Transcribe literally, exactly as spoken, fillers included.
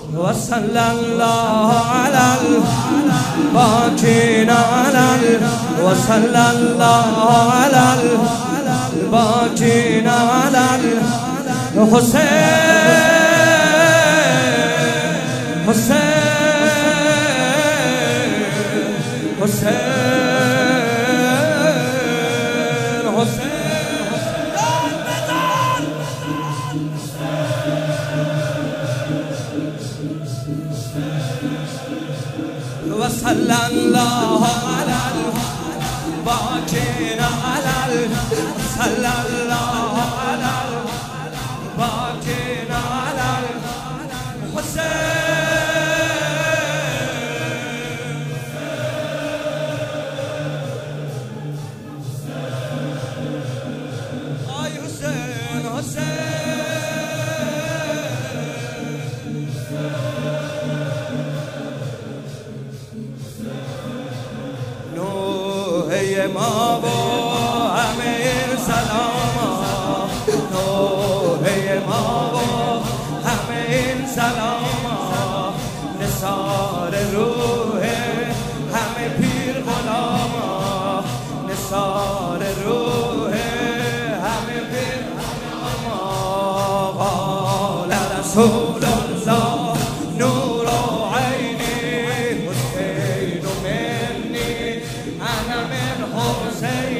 وصلى الله على الباقين على وصلى الله على الباقين على الحسين حسين حسين حسين وصلى الله على الباقين على صلى الله على الباقين على الحسين اي حسين حسين نوحه ما با همه سلام نوحه ما با همه سلام نثار روح همه پیر غلام نثار روح همه پیر غلام قال رسول الله نور عینی حسین منی انا من حسین